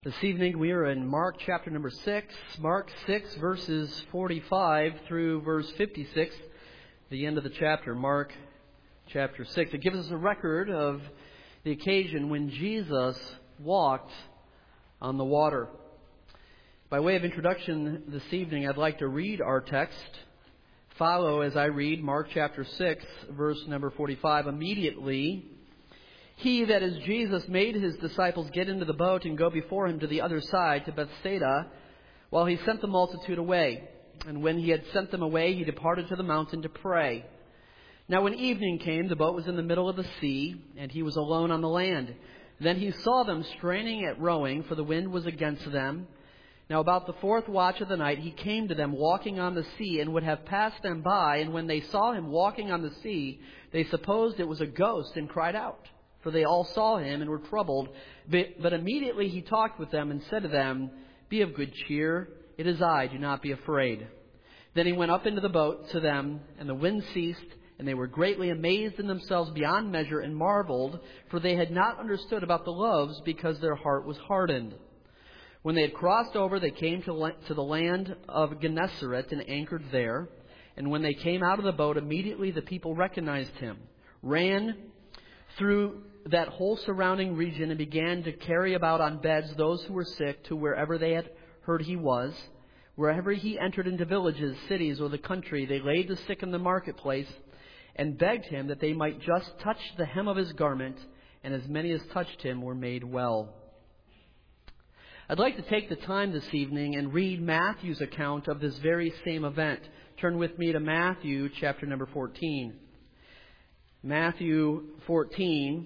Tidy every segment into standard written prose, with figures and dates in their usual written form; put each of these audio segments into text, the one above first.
This evening we are in Mark chapter number 6, Mark 6 verses 45 through verse 56, the end of the chapter, Mark chapter 6. It gives us a record of the occasion when Jesus walked on the water. By way of introduction this evening, I'd like to read our text. Follow as I read Mark chapter 6, verse number 45. Immediately, he, that is Jesus, made his disciples get into the boat and go before him to the other side, to Bethsaida, while he sent the multitude away. And when he had sent them away, he departed to the mountain to pray. Now when evening came, the boat was in the middle of the sea, and he was alone on the land. Then he saw them straining at rowing, for the wind was against them. Now about the fourth watch of the night, he came to them walking on the sea, and would have passed them by. And when they saw him walking on the sea, they supposed it was a ghost, and cried out. For they all saw him and were troubled. But immediately he talked with them and said to them, "Be of good cheer. It is I. Do not be afraid." Then he went up into the boat to them, and the wind ceased, and they were greatly amazed in themselves beyond measure and marveled, for they had not understood about the loaves, because their heart was hardened. When they had crossed over, they came to the land of Gennesaret and anchored there. And when they came out of the boat, immediately the people recognized him, ran through that whole surrounding region, and began to carry about on beds those who were sick to wherever they had heard he was. Wherever he entered into villages, cities, or the country, they laid the sick in the marketplace and begged him that they might just touch the hem of his garment, and as many as touched him were made well. I'd like to take the time this evening and read Matthew's account of this very same event. Turn with me to Matthew chapter number 14. Matthew 14,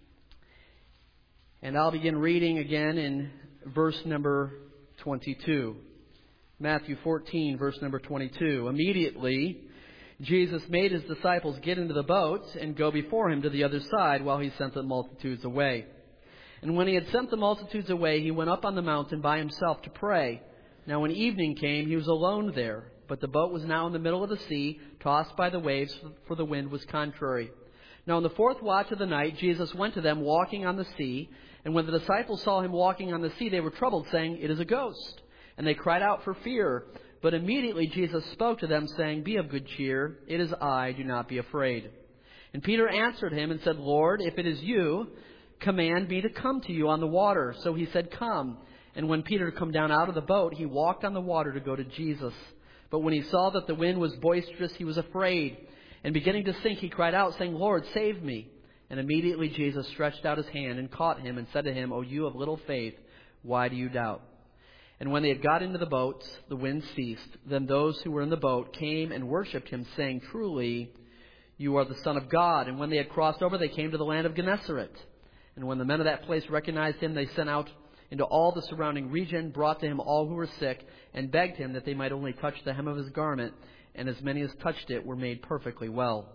and I'll begin reading again in verse number 22. Matthew 14, verse number 22. Immediately, Jesus made his disciples get into the boat and go before him to the other side while he sent the multitudes away. And when he had sent the multitudes away, he went up on the mountain by himself to pray. Now when evening came, he was alone there, but the boat was now in the middle of the sea, tossed by the waves, for the wind was contrary. Now in the fourth watch of the night, Jesus went to them walking on the sea. And when the disciples saw him walking on the sea, they were troubled, saying, "It is a ghost." And they cried out for fear. But immediately Jesus spoke to them, saying, "Be of good cheer. It is I. Do not be afraid." And Peter answered him and said, "Lord, if it is you, command me to come to you on the water." So he said, "Come." And when Peter had come down out of the boat, he walked on the water to go to Jesus. But when he saw that the wind was boisterous, he was afraid. And beginning to sink, he cried out, saying, "Lord, save me." And immediately Jesus stretched out his hand and caught him and said to him, "O you of little faith, why do you doubt?" And when they had got into the boat, the wind ceased. Then those who were in the boat came and worshipped him, saying, "Truly, you are the Son of God." And when they had crossed over, they came to the land of Gennesaret. And when the men of that place recognized him, they sent out into all the surrounding region, brought to him all who were sick, and begged him that they might only touch the hem of his garment. And as many as touched it were made perfectly well.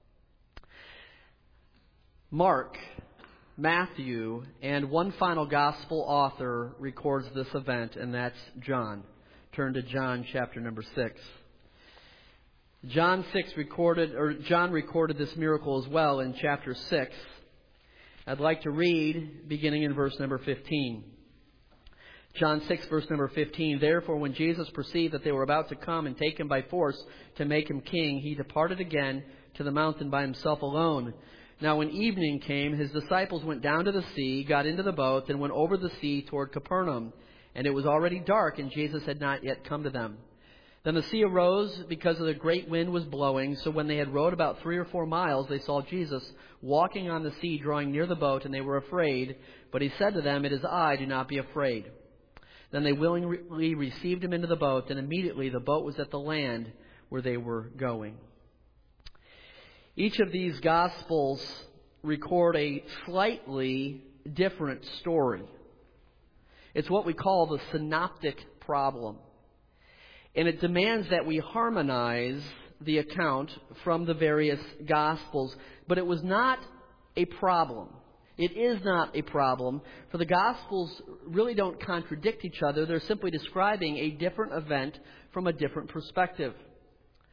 Mark, Matthew, and one final gospel author records this event, and that's John. Turn to John chapter number 6. John recorded this miracle as well in chapter 6. I'd like to read beginning in verse number 15. John 6, verse number 15. Therefore, when Jesus perceived that they were about to come and take him by force to make him king, he departed again to the mountain by himself alone. Now when evening came, his disciples went down to the sea, got into the boat, and went over the sea toward Capernaum. And it was already dark, and Jesus had not yet come to them. Then the sea arose because of the great wind was blowing. So when they had rowed about 3 or 4 miles, they saw Jesus walking on the sea, drawing near the boat, and they were afraid. But he said to them, "It is I, do not be afraid." Then they willingly received him into the boat, and immediately the boat was at the land where they were going. Each of these Gospels record a slightly different story. It's what we call the synoptic problem. And it demands that we harmonize the account from the various Gospels. But it was not a problem. It is not a problem, for the Gospels really don't contradict each other. They're simply describing a different event from a different perspective.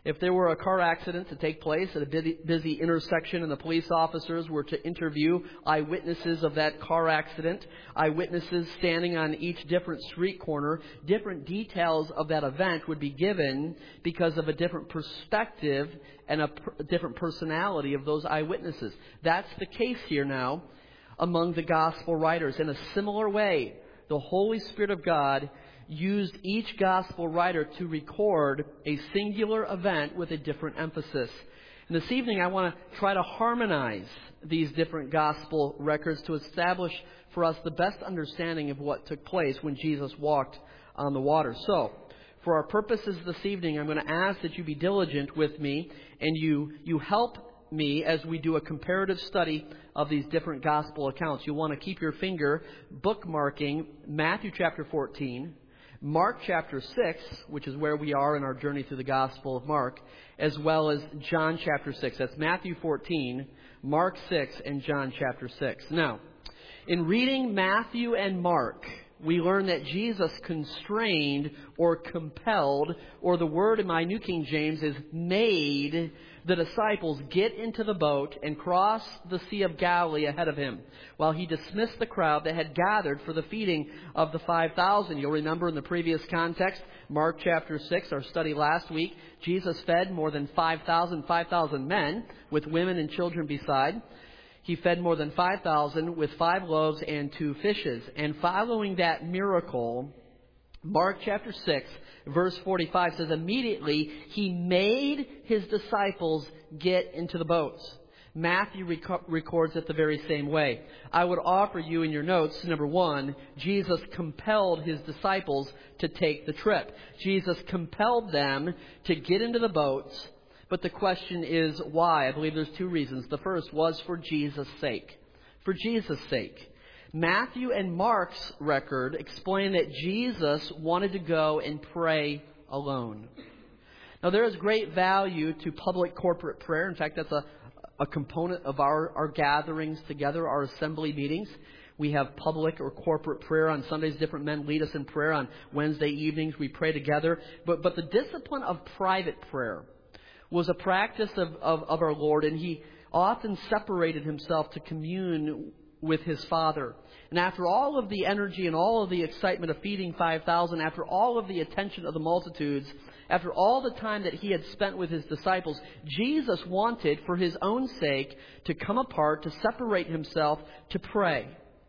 If there were a car accident to take place at a busy intersection and the police officers were to interview eyewitnesses of that car accident, eyewitnesses standing on each different street corner, different details of that event would be given because of a different perspective and a different personality of those eyewitnesses. That's the case here now among the gospel writers. In a similar way, the Holy Spirit of God used each gospel writer to record a singular event with a different emphasis. And this evening I want to try to harmonize these different gospel records to establish for us the best understanding of what took place when Jesus walked on the water. So, for our purposes this evening, I'm going to ask that you be diligent with me and you help me as we do a comparative study of these different gospel accounts. You'll want to keep your finger bookmarking Matthew chapter 14, Mark chapter 6, which is where we are in our journey through the Gospel of Mark, as well as John chapter 6. That's Matthew 14, Mark 6, and John chapter 6. Now, in reading Matthew and Mark, we learn that Jesus constrained or compelled, or the word in my New King James is made, the disciples get into the boat and cross the Sea of Galilee ahead of him, while he dismissed the crowd that had gathered for the feeding of the 5,000. You'll remember in the previous context, Mark chapter 6, our study last week, Jesus fed more than 5,000 men, with women and children beside. He fed more than 5,000 with 5 loaves and 2 fishes. And following that miracle, Mark chapter 6, verse 45 says, immediately he made his disciples get into the boats. Matthew records it the very same way. I would offer you in your notes, number 1, Jesus compelled his disciples to take the trip. Jesus compelled them to get into the boats. But the question is why? I believe there's 2 reasons. The first was for Jesus' sake. For Jesus' sake. Matthew and Mark's record explain that Jesus wanted to go and pray alone. Now, there is great value to public corporate prayer. In fact, that's a component of our gatherings together, our assembly meetings. We have public or corporate prayer on Sundays. Different men lead us in prayer. On Wednesday evenings, we pray together. But the discipline of private prayer was a practice of our Lord, and he often separated himself to commune with his Father. And after all of the energy and all of the excitement of feeding 5,000, after all of the attention of the multitudes, after all the time that he had spent with his disciples, Jesus wanted, for his own sake, to come apart, to separate himself, to pray.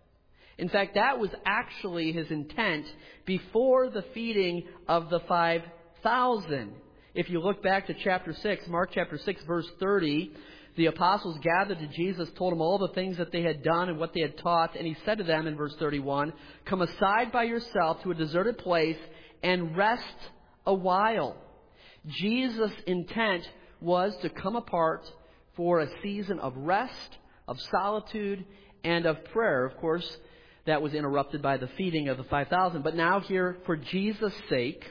In fact, that was actually his intent before the feeding of the 5,000. If you look back to chapter 6, Mark chapter 6, verse 30, the apostles gathered to Jesus, told him all the things that they had done and what they had taught. And he said to them in verse 31, come aside by yourself to a deserted place and rest a while. Jesus' intent was to come apart for a season of rest, of solitude, and of prayer. Of course, that was interrupted by the feeding of the 5,000. But now here, for Jesus' sake,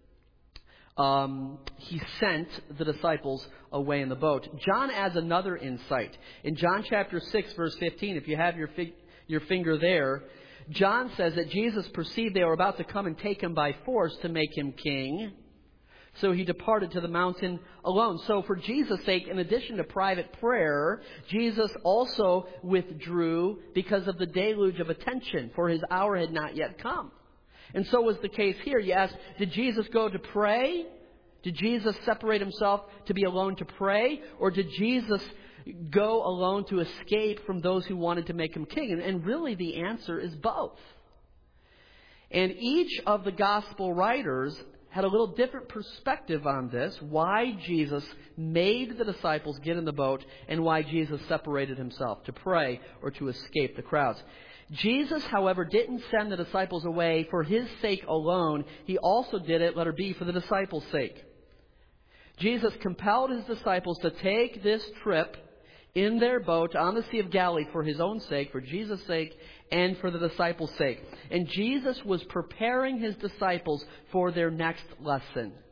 he sent the disciples away in the boat. John adds another insight. In John chapter 6, verse 15, if you have your finger there, John says that Jesus perceived they were about to come and take him by force to make him king. So he departed to the mountain alone. So for Jesus' sake, in addition to private prayer, Jesus also withdrew because of the deluge of attention, for his hour had not yet come. And so was the case here. You ask, did Jesus go to pray? Did Jesus separate himself to be alone to pray? Or did Jesus go alone to escape from those who wanted to make him king? And really the answer is both. And each of the gospel writers had a little different perspective on this, why Jesus made the disciples get in the boat and why Jesus separated himself to pray or to escape the crowds. Jesus, however, didn't send the disciples away for his sake alone. He also did it, letter B, for the disciples' sake. Jesus compelled his disciples to take this trip in their boat on the Sea of Galilee for his own sake, for Jesus' sake, and for the disciples' sake. And Jesus was preparing his disciples for their next lesson.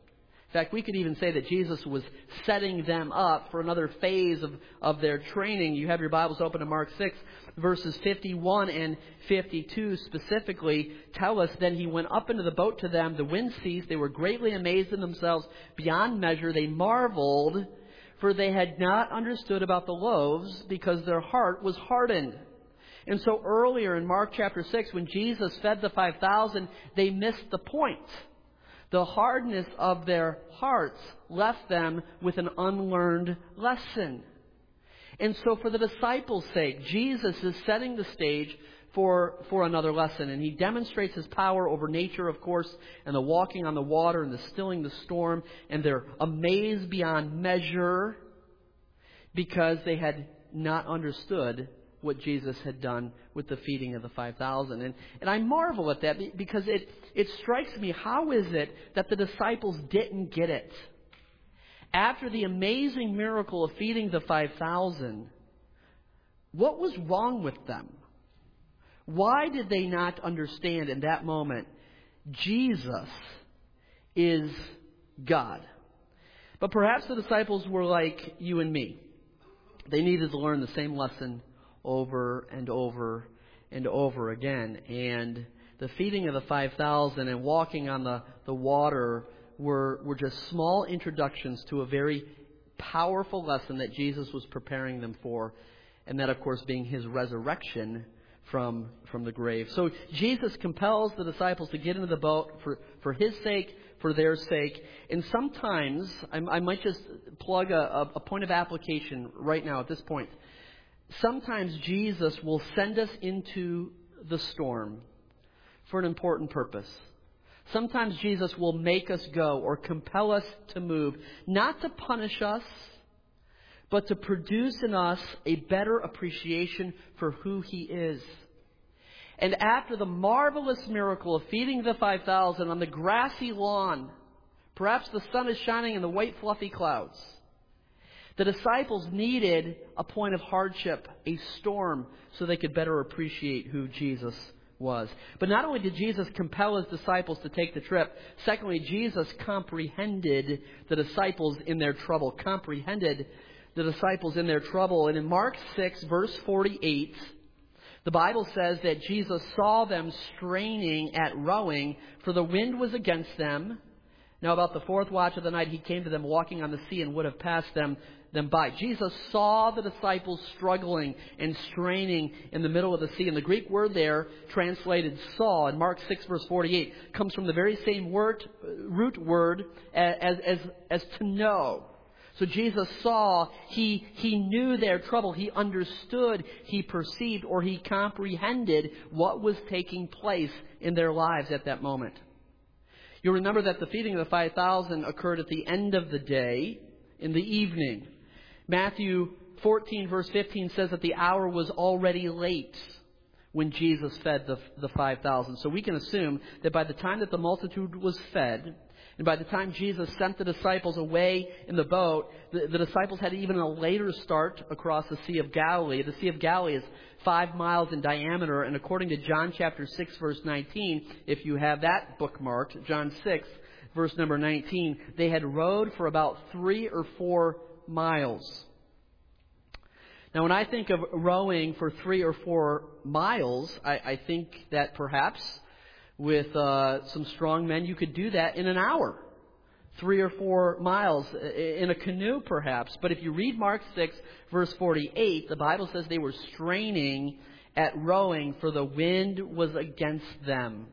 In fact, we could even say that Jesus was setting them up for another phase of their training. You have your Bibles open to Mark 6, verses 51 and 52 specifically tell us, "Then he went up into the boat to them. The wind ceased. They were greatly amazed in themselves beyond measure. They marveled, for they had not understood about the loaves, because their heart was hardened." And so earlier in Mark chapter 6, when Jesus fed the 5,000, they missed the point. The hardness of their hearts left them with an unlearned lesson. And so for the disciples' sake, Jesus is setting the stage for another lesson. And he demonstrates his power over nature, of course, and the walking on the water and the stilling the storm. And they're amazed beyond measure because they had not understood what Jesus had done with the feeding of the 5,000. And I marvel at that because it strikes me, how is it that the disciples didn't get it? After the amazing miracle of feeding the 5,000, what was wrong with them? Why did they not understand in that moment Jesus is God? But perhaps the disciples were like you and me. They needed to learn the same lesson over and over and over again. And the feeding of the 5,000 and walking on the water were just small introductions to a very powerful lesson that Jesus was preparing them for. And that, of course, being his resurrection from the grave. So Jesus compels the disciples to get into the boat for his sake, for their sake. And sometimes, I might just plug a point of application right now at this point. Sometimes Jesus will send us into the storm for an important purpose. Sometimes Jesus will make us go or compel us to move, not to punish us, but to produce in us a better appreciation for who he is. And after the marvelous miracle of feeding the 5,000 on the grassy lawn, perhaps the sun is shining in the white fluffy clouds, the disciples needed a point of hardship, a storm, so they could better appreciate who Jesus was. But not only did Jesus compel his disciples to take the trip, secondly, Jesus comprehended the disciples in their trouble. And in Mark 6, verse 48, the Bible says that Jesus saw them straining at rowing, for the wind was against them. Now about the fourth watch of the night, he came to them walking on the sea and would have passed them by. Jesus saw the disciples struggling and straining in the middle of the sea. And the Greek word there, translated saw, in Mark 6, verse 48, comes from the very same root word as to know. So Jesus saw, he knew their trouble, he understood, he perceived, or he comprehended what was taking place in their lives at that moment. You'll remember that the feeding of the 5,000 occurred at the end of the day, in the evening. Matthew 14, verse 15 says that the hour was already late when Jesus fed the 5,000. So we can assume that by the time that the multitude was fed, and by the time Jesus sent the disciples away in the boat, the disciples had even a later start across the Sea of Galilee. The Sea of Galilee is 5 miles in diameter, and according to John chapter 6, verse 19, if you have that bookmarked, John 6, verse number 19, they had rowed for about 3 or 4 miles. Now, when I think of rowing for 3 or 4 miles, I think that perhaps with some strong men, you could do that in an hour. 3 or 4 miles in a canoe, perhaps. But if you read Mark 6, verse 48, the Bible says they were straining at rowing, for the wind was against them.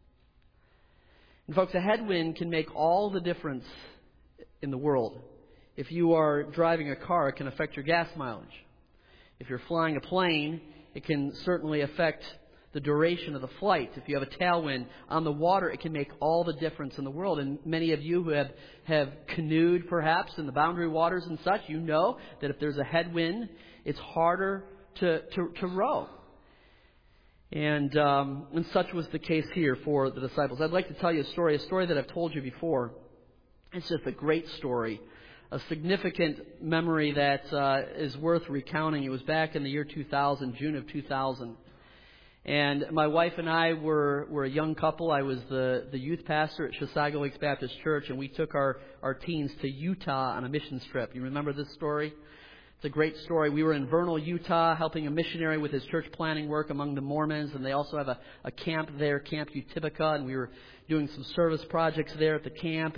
And folks, a headwind can make all the difference in the world. If you are driving a car, it can affect your gas mileage. If you're flying a plane, it can certainly affect the duration of the flight. If you have a tailwind on the water, it can make all the difference in the world. And many of you who have canoed perhaps in the boundary waters and such, you know that if there's a headwind, it's harder to row. And such was the case here for the disciples. I'd like to tell you a story that I've told you before. It's just a great story, a significant memory that is worth recounting. It was back in the year 2000, June of 2000. And my wife and I were a young couple. I was the youth pastor at Chisago Lakes Baptist Church, and we took our teens to Utah on a missions trip. You remember this story? It's a great story. We were in Vernal, Utah, helping a missionary with his church planting work among the Mormons, and they also have a camp there, Camp Utipica, and we were doing some service projects there at the camp,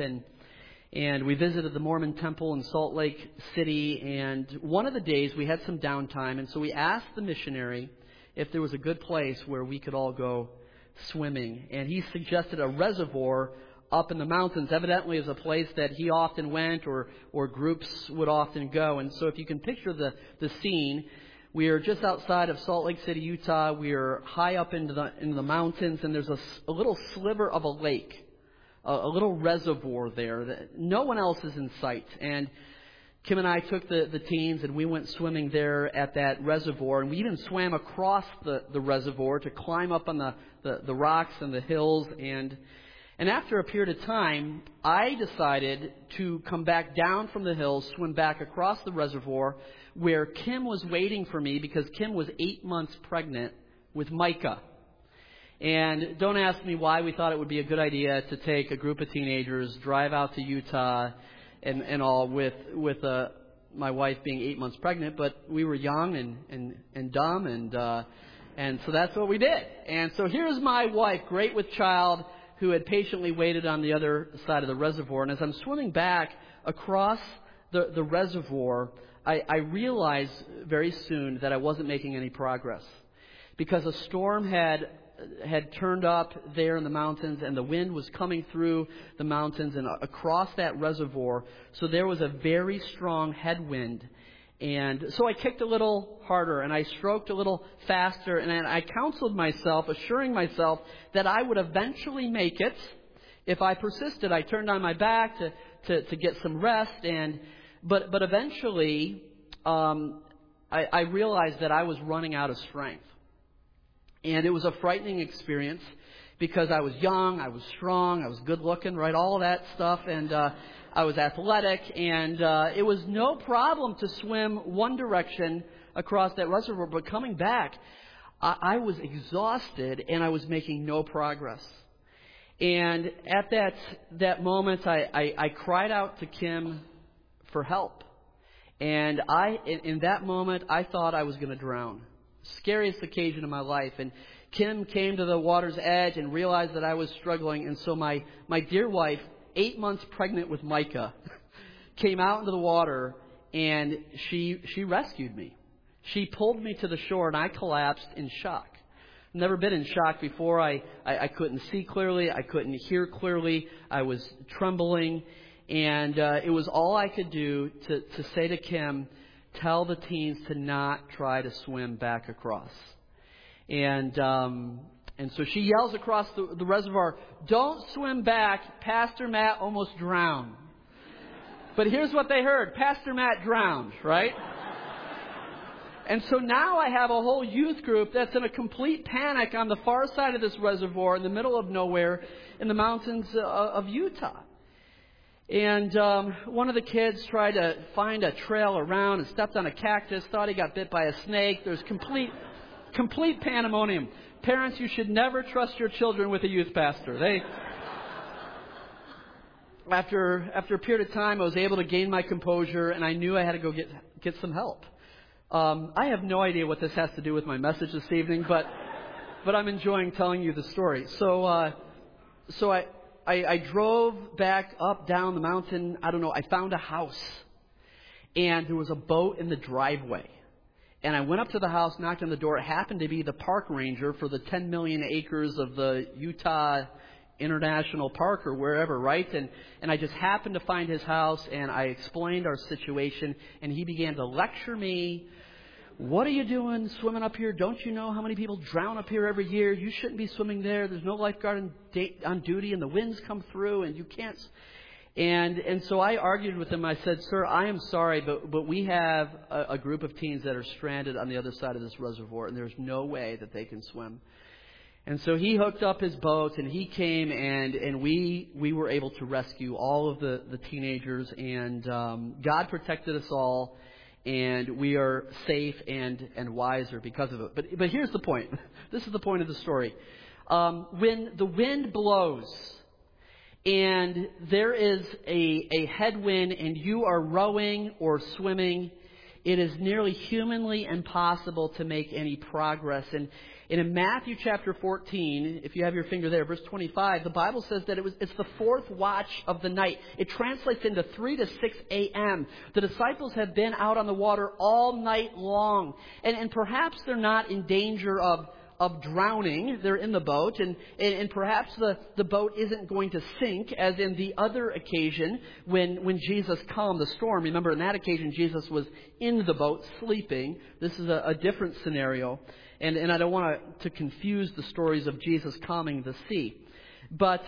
and we visited the Mormon temple in Salt Lake City, and one of the days we had some downtime, and so we asked the missionary if there was a good place where we could all go swimming, and he suggested a reservoir up in the mountains. Evidently is a place that he often went or groups would often go. And so if you can picture the scene, we are just outside of Salt Lake City, Utah. We are high up into the mountains, and there's a little sliver of a lake, a little reservoir there that no one else is in sight. And Kim and I took the teens, and we went swimming there at that reservoir, and we even swam across the reservoir to climb up on the rocks and the hills. And after a period of time, I decided to come back down from the hills, swim back across the reservoir where Kim was waiting for me, because Kim was 8 months pregnant with Micah. And don't ask me why we thought it would be a good idea to take a group of teenagers, drive out to Utah and all with my wife being 8 months pregnant, but we were young and dumb, and so that's what we did. And so here's my wife, great with child, who had patiently waited on the other side of the reservoir. And as I'm swimming back across the reservoir, I realized very soon that I wasn't making any progress, because a storm had turned up there in the mountains, and the wind was coming through the mountains and across that reservoir. So there was a very strong headwind. And so I kicked a little harder, and I stroked a little faster, and I counseled myself, assuring myself that I would eventually make it if I persisted. I turned on my back to get some rest, but eventually I realized that I was running out of strength. And it was a frightening experience, because I was young, I was strong, I was good looking, right, all of that stuff, and I was athletic, and it was no problem to swim one direction across that reservoir. But coming back, I was exhausted, and I was making no progress. And at that moment, I cried out to Kim for help. And in that moment, I thought I was going to drown. Scariest occasion of my life. And Kim came to the water's edge and realized that I was struggling. And so my dear wife, 8 months pregnant with Micah, came out into the water, and she rescued me. She pulled me to the shore, and I collapsed in shock. Never been in shock before. I couldn't see clearly. I couldn't hear clearly. I was trembling. And it was all I could do to say to Kim, tell the teens to not try to swim back across. And so she yells across the reservoir, "Don't swim back. Pastor Matt almost drowned." But here's what they heard. Pastor Matt drowned, right? And so now I have a whole youth group that's in a complete panic on the far side of this reservoir in the middle of nowhere in the mountains of Utah. And one of the kids tried to find a trail around and stepped on a cactus, thought he got bit by a snake. There's complete pandemonium. Parents, you should never trust your children with a youth pastor. After a period of time, I was able to gain my composure, and I knew I had to go get some help. I have no idea what this has to do with my message this evening, but I'm enjoying telling you the story. So I drove back up, down the mountain. I don't know. I found a house, and there was a boat in the driveway. And I went up to the house, knocked on the door. It happened to be the park ranger for the 10 million acres of the Utah International Park or wherever, right? And I just happened to find his house, and I explained our situation, and he began to lecture me. "What are you doing swimming up here? Don't you know how many people drown up here every year? You shouldn't be swimming there. There's no lifeguard on duty, and the winds come through, and you can't." And so I argued with him. I said, "Sir, I am sorry, but we have a group of teens that are stranded on the other side of this reservoir, and there's no way that they can swim." And so he hooked up his boat, and he came, and we were able to rescue all of the teenagers, and God protected us all. and we are safe and wiser because of it. But here's the point. This is the point of the story. When the wind blows and there is a headwind and you are rowing or swimming, it is nearly humanly impossible to make any progress. And in Matthew chapter 14, if you have your finger there, verse 25, the Bible says that it's the fourth watch of the night. It translates into 3 to 6 a.m. The disciples have been out on the water all night long. And perhaps they're not in danger of drowning. They're in the boat, and perhaps the boat isn't going to sink, as in the other occasion when Jesus calmed the storm. Remember, in that occasion, Jesus was in the boat sleeping. This is a different scenario. And I don't want to confuse the stories of Jesus calming the sea. But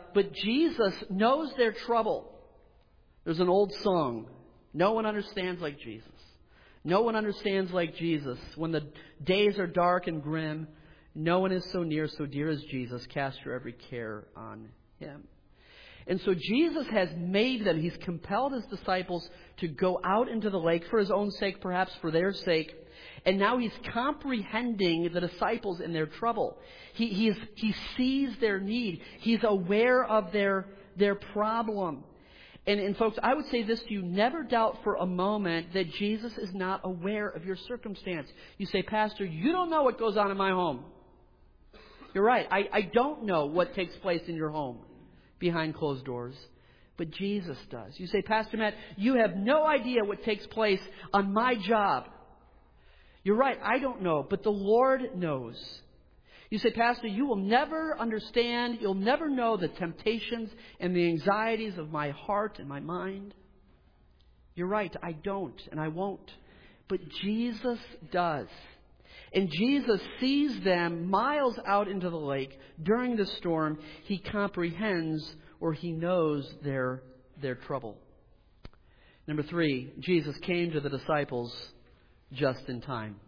Jesus knows their trouble. There's an old song. No one understands like Jesus. No one understands like Jesus. When the days are dark and grim, no one is so near, so dear as Jesus. Cast your every care on Him. And so Jesus has made them. He's compelled His disciples to go out into the lake for His own sake, perhaps for their sake. And now He's comprehending the disciples in their trouble. He sees their need. He's aware of their problem. And folks, I would say this to you. Never doubt for a moment that Jesus is not aware of your circumstance. You say, Pastor, you don't know what goes on in my home. You're right. I don't know what takes place in your home behind closed doors. But Jesus does. You say, Pastor Matt, you have no idea what takes place on my job. You're right. I don't know. But the Lord knows. You say, Pastor, you will never understand. You'll never know the temptations and the anxieties of my heart and my mind. You're right. I don't and I won't. But Jesus does. And Jesus sees them miles out into the lake during the storm. He comprehends, or He knows their trouble. Number 3, Jesus came to the disciples just in time.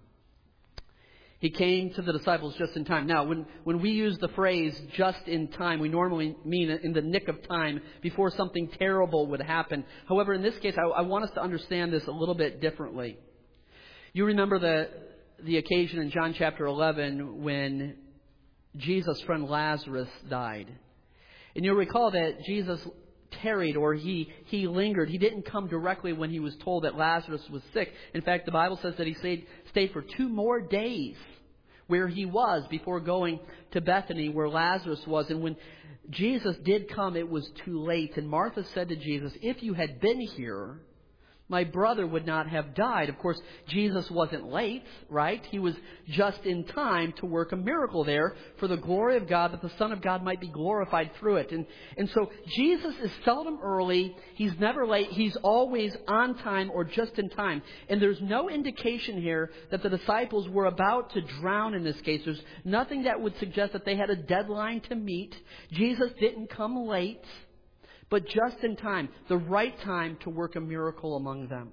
He came to the disciples just in time. Now, when we use the phrase just in time, we normally mean in the nick of time before something terrible would happen. However, in this case, I want us to understand this a little bit differently. You remember the occasion in John chapter 11 when Jesus' friend Lazarus died. And you'll recall that Jesus tarried, or he lingered. He didn't come directly when he was told that Lazarus was sick. In fact, the Bible says that he stayed for 2 more days where he was before going to Bethany where Lazarus was. And when Jesus did come, it was too late. And Martha said to Jesus, if you had been here, my brother would not have died. Of course, Jesus wasn't late, right? He was just in time to work a miracle there for the glory of God, that the Son of God might be glorified through it. And so Jesus is seldom early. He's never late. He's always on time or just in time. And there's no indication here that the disciples were about to drown in this case. There's nothing that would suggest that they had a deadline to meet. Jesus didn't come late, but just in time, the right time to work a miracle among them.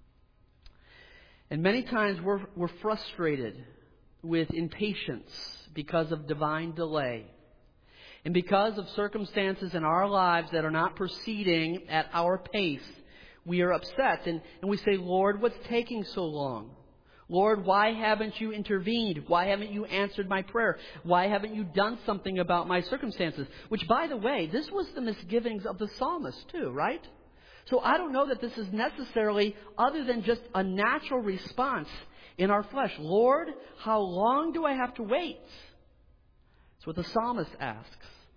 And many times we're frustrated with impatience because of divine delay. And because of circumstances in our lives that are not proceeding at our pace, we are upset. And we say, Lord, what's taking so long? Lord, why haven't you intervened? Why haven't you answered my prayer? Why haven't you done something about my circumstances? Which, by the way, this was the misgivings of the psalmist too, right? So I don't know that this is necessarily other than just a natural response in our flesh. Lord, how long do I have to wait? That's what the psalmist asks.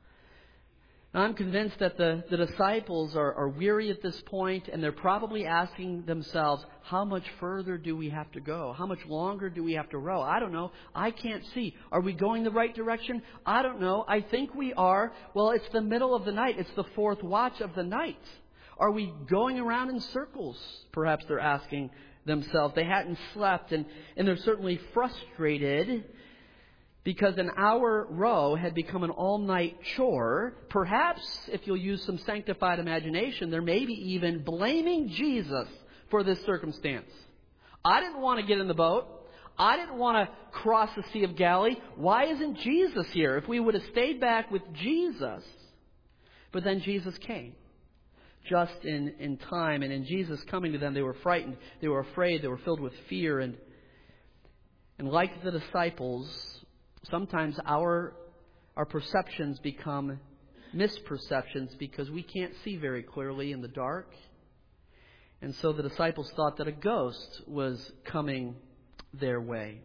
Now, I'm convinced that the disciples are weary at this point, and they're probably asking themselves, how much further do we have to go? How much longer do we have to row? I don't know. I can't see. Are we going the right direction? I don't know. I think we are. Well, it's the middle of the night. It's the 4th watch of the night. Are we going around in circles? Perhaps they're asking themselves. They hadn't slept, and they're certainly frustrated because an hour row had become an all-night chore. Perhaps, if you'll use some sanctified imagination, they're maybe even blaming Jesus for this circumstance. I didn't want to get in the boat. I didn't want to cross the Sea of Galilee. Why isn't Jesus here? If we would have stayed back with Jesus. But then Jesus came. just in time. And in Jesus coming to them, they were frightened, they were afraid, they were filled with fear. And like the disciples, sometimes our perceptions become misperceptions because we can't see very clearly in the dark. And so the disciples thought that a ghost was coming their way.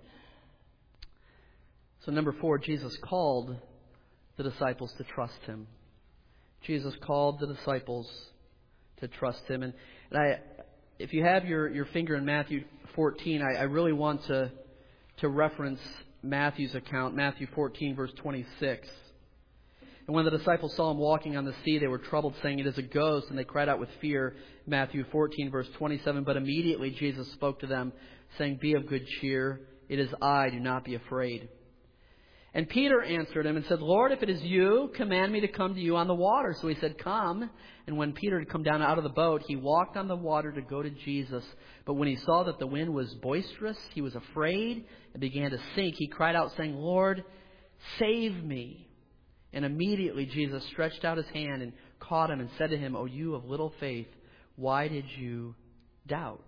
So number 4, Jesus called the disciples to trust Him. Jesus called the disciples to trust Him. And if you have your finger in Matthew 14, I really want to reference Matthew's account, Matthew 14, verse 26. And when the disciples saw Him walking on the sea, they were troubled, saying, "It is a ghost," and they cried out with fear. Matthew 14, verse 27. But immediately Jesus spoke to them, saying, "Be of good cheer. It is I. Do not be afraid." And Peter answered Him and said, "Lord, if it is You, command me to come to You on the water." So He said, "Come." And when Peter had come down out of the boat, he walked on the water to go to Jesus. But when he saw that the wind was boisterous, he was afraid and began to sink. He cried out, saying, "Lord, save me." And immediately Jesus stretched out His hand and caught him and said to him, "O you of little faith, why did you doubt?"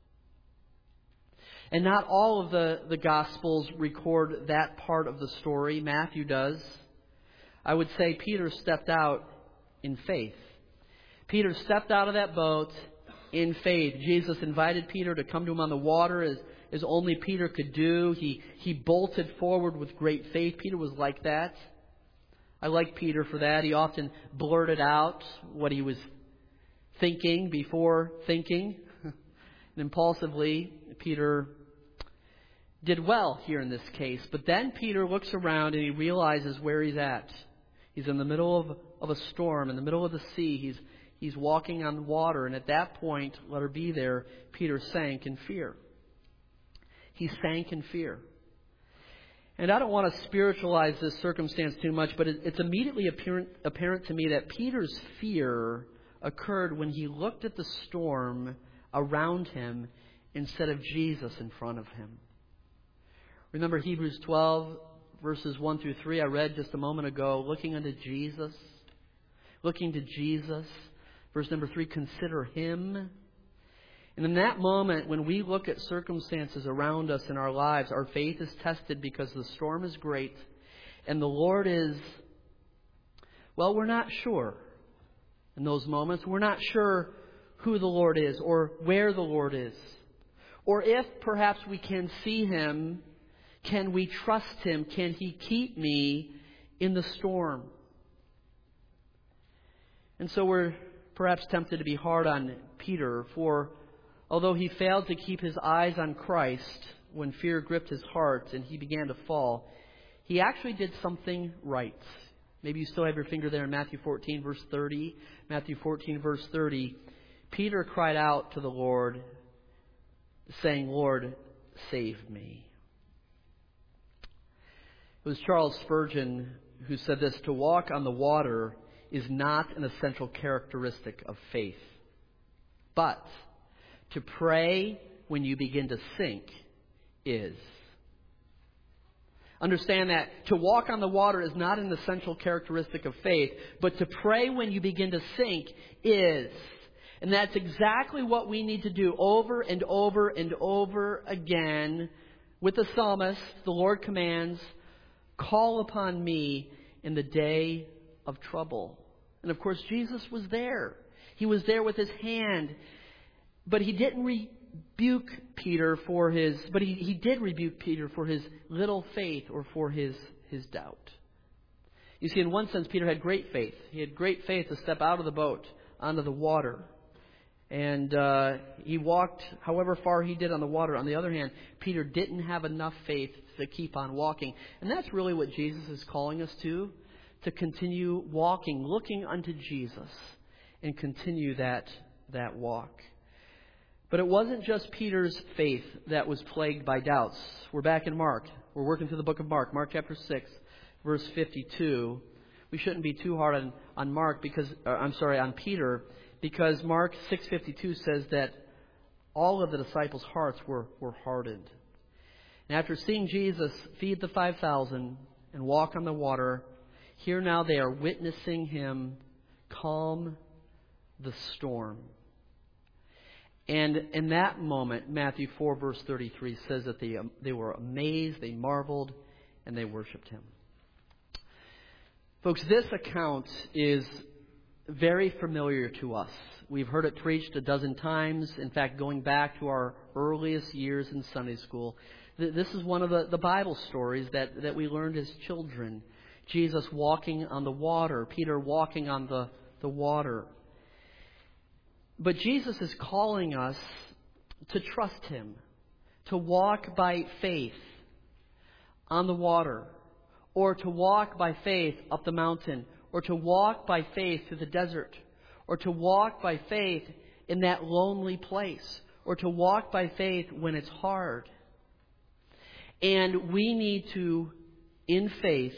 And not all of the Gospels record that part of the story. Matthew does. I would say Peter stepped out in faith. Peter stepped out of that boat in faith. Jesus invited Peter to come to Him on the water as only Peter could do. He bolted forward with great faith. Peter was like that. I like Peter for that. He often blurted out what he was thinking before thinking. And impulsively, Peter did well here in this case. But then Peter looks around and he realizes where he's at. He's in the middle of a storm, in the middle of the sea. He's walking on water. And at that point, let her be there, Peter sank in fear. He sank in fear. And I don't want to spiritualize this circumstance too much, but it's immediately apparent to me that Peter's fear occurred when he looked at the storm around him instead of Jesus in front of him. Remember Hebrews 12, verses 1 through 3, I read just a moment ago, looking unto Jesus. Looking to Jesus. Verse number 3, consider Him. And in that moment, when we look at circumstances around us in our lives, our faith is tested because the storm is great. And the Lord is, well, we're not sure in those moments. We're not sure who the Lord is or where the Lord is. Or if perhaps we can see Him, can we trust Him? Can He keep me in the storm? And so we're perhaps tempted to be hard on Peter, for although he failed to keep his eyes on Christ when fear gripped his heart and he began to fall, he actually did something right. Maybe you still have your finger there in Matthew 14, verse 30. Matthew 14, verse 30. Peter cried out to the Lord, saying, "Lord, save me." It was Charles Spurgeon who said this: "To walk on the water is not an essential characteristic of faith, but to pray when you begin to sink is." Understand that to walk on the water is not an essential characteristic of faith, but to pray when you begin to sink is. And that's exactly what we need to do over and over and over again. With the psalmist, the Lord commands, "Call upon me in the day of trouble." And of course, Jesus was there. He was there with His hand. But He didn't rebuke Peter for his, but he did rebuke Peter for his little faith or for his doubt. You see, in one sense, Peter had great faith. He had great faith to step out of the boat onto the water. And he walked however far he did on the water. On the other hand, Peter didn't have enough faith to keep on walking. And that's really what Jesus is calling us to continue walking, looking unto Jesus, and continue that walk. But it wasn't just Peter's faith that was plagued by doubts. We're back in Mark. We're working through the book of Mark. Mark chapter 6, verse 52. We shouldn't be too hard on Mark on Peter, because Mark 6:52 says that all of the disciples' hearts were hardened. And after seeing Jesus feed the 5,000 and walk on the water, here now they are witnessing Him calm the storm. And in that moment, Matthew 4, verse 33 says that they were amazed, they marveled, and they worshiped him. Folks, this account is very familiar to us. We've heard it preached a dozen times. In fact, going back to our earliest years in Sunday school, this is one of the Bible stories that we learned as children. Jesus walking on the water, Peter walking on the water. But Jesus is calling us to trust him, to walk by faith on the water, or to walk by faith up the mountain, or to walk by faith through the desert, or to walk by faith in that lonely place, or to walk by faith when it's hard. And we need to, in faith,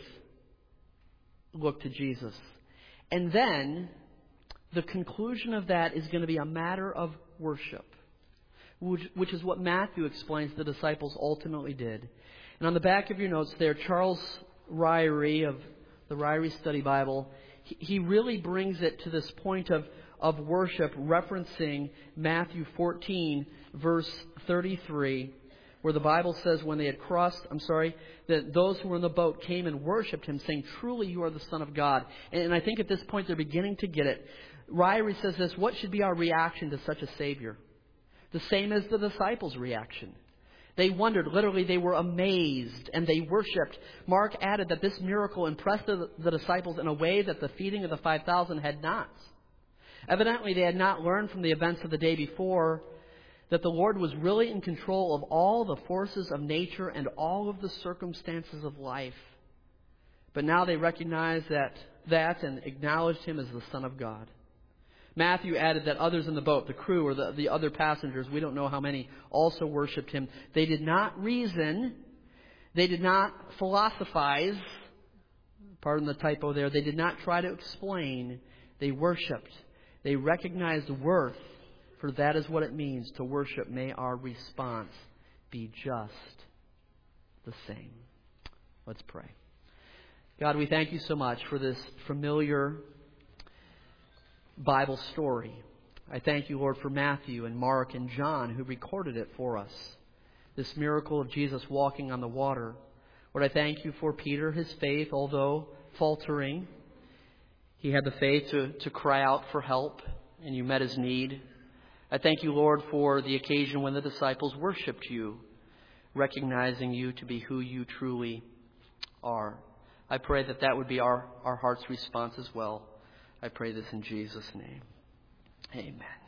look to Jesus. And then the conclusion of that is going to be a matter of worship, which is what Matthew explains the disciples ultimately did. And on the back of your notes there, Charles Ryrie of the Ryrie Study Bible, he really brings it to this point of worship, referencing Matthew 14, verse 33, where the Bible says when they had that those who were in the boat came and worshipped him, saying, "Truly you are the Son of God." And I think at this point they're beginning to get it. Ryrie says this: what should be our reaction to such a Savior? The same as the disciples' reaction. They wondered, literally they were amazed, and they worshipped. Mark added that this miracle impressed the disciples in a way that the feeding of the 5,000 had not. Evidently they had not learned from the events of the day before that the Lord was really in control of all the forces of nature and all of the circumstances of life. But now they recognized that and acknowledged him as the Son of God. Matthew added that others in the boat, the crew or the other passengers, we don't know how many, also worshipped him. They did not reason. They did not philosophize. Pardon the typo there. They did not try to explain. They worshipped. They recognized worth, for that is what it means to worship. May our response be just the same. Let's pray. God, we thank you so much for this familiar Bible story. I thank you, Lord, for Matthew and Mark and John who recorded it for us. This miracle of Jesus walking on the water. Lord, I thank you for Peter, his faith, although faltering. He had the faith to cry out for help, and you met his need. I thank you, Lord, for the occasion when the disciples worshipped you, recognizing you to be who you truly are. I pray that would be our heart's response as well. I pray this in Jesus' name. Amen.